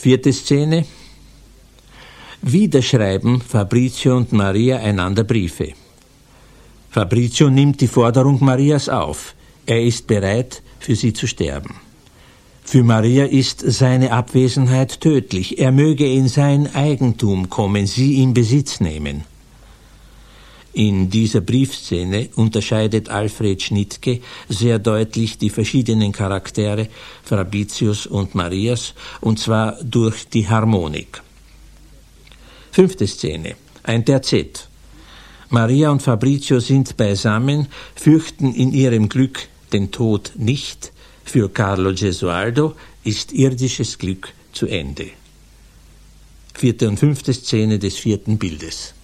4. Szene. Wieder schreiben Fabrizio und Maria einander Briefe. Fabrizio nimmt die Forderung Marias auf. Er ist bereit, für sie zu sterben. Für Maria ist seine Abwesenheit tödlich. Er möge in sein Eigentum kommen, sie in Besitz nehmen. In dieser Briefszene unterscheidet Alfred Schnittke sehr deutlich die verschiedenen Charaktere Fabricios und Marias, und zwar durch die Harmonik. 5. Szene. Ein Terzett. Maria und Fabrizio sind beisammen, fürchten in ihrem Glück den Tod nicht. Für Carlo Gesualdo ist irdisches Glück zu Ende. 4. und 5. Szene des 4. Bildes.